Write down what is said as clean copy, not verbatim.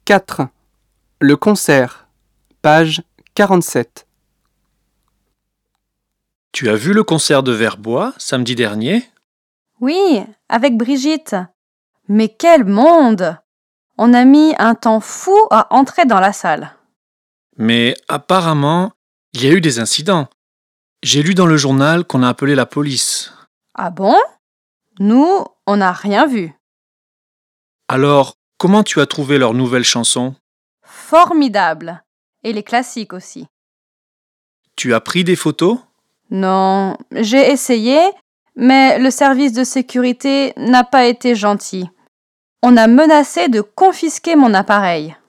4. Le concert, page 47. Tu as vu le concert de Verbois samedi dernier? Oui, avec Brigitte. Mais quel monde! On a mis un temps fou à entrer dans la salle. Mais apparemment, il y a eu des incidents. J'ai lu dans le journal qu'on a appelé la police. Ah bon? Nous, on n'a rien vu. Alors, comment tu as trouvé leur nouvelle chanson? Formidable. Et les classiques aussi. Tu as pris des photos? Non, j'ai essayé, mais le service de sécurité n'a pas été gentil. On a menacé de confisquer mon appareil.